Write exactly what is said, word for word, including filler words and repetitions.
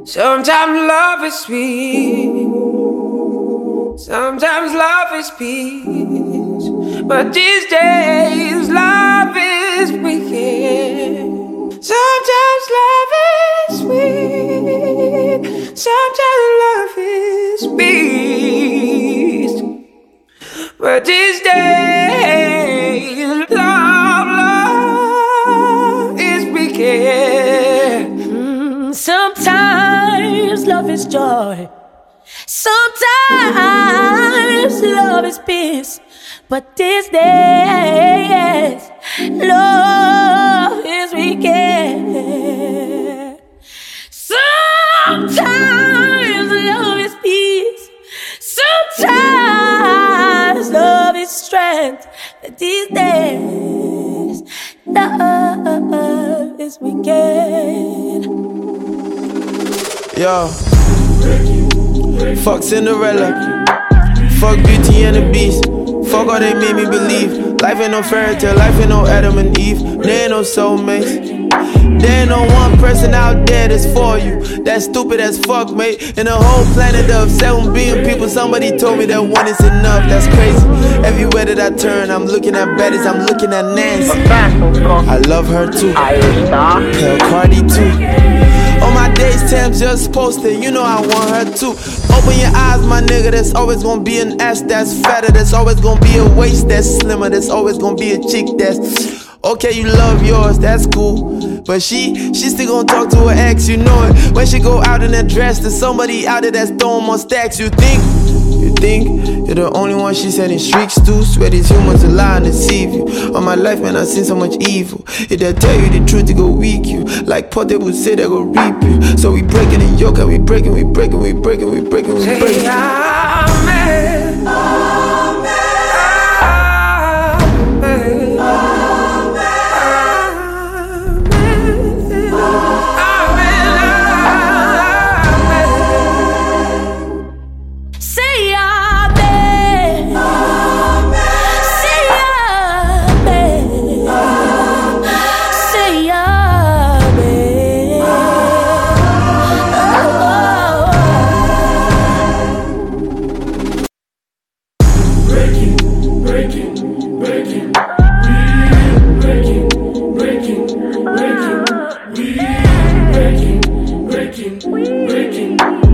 Sometimes love is sweet, sometimes love is peace, but these days love is wicked. Sometimes love is sweet, sometimes love is peace, but these days love, love is wicked. Mm, sometimes love is joy, sometimes love is peace, but these days love is wicked. Sometimes love is peace, sometimes love is strength, but these days love is wicked. Yo, fuck Cinderella, fuck Beauty and the Beast, fuck all they made me believe. Life ain't no fairy tale, life ain't no Adam and Eve. There ain't no soulmates, there ain't no one person out there that's for you. That's stupid as fuck, mate. In a whole planet of seven billion people, somebody told me that one is enough. That's crazy. Everywhere that I turn, I'm looking at baddies, I'm looking at Nancy. I love her too, Tell Cardi too. On my days, Tam's just posted, you know I want her too. Open your eyes, my nigga, there's always gonna be an ass that's fatter. There's always gonna be a waist that's slimmer. There's always gonna be a chick that's... Okay, you love yours, that's cool, but she, she still gon' talk to her ex, you know it. When she go out in a dress, there's somebody out there that's throwing more stacks. You think, you think you're the only one she setting streaks to? Swear these humans will lie and deceive you. All my life, man, I've seen so much evil. If they tell you the truth, they go weak you. Like Potter would say, they go reap you. So we breaking the yoke, and we breaking, we breaking, we breaking, we breaking, we breaking. Say amen, amen, amen. Breaking, breaking, breaking, breaking.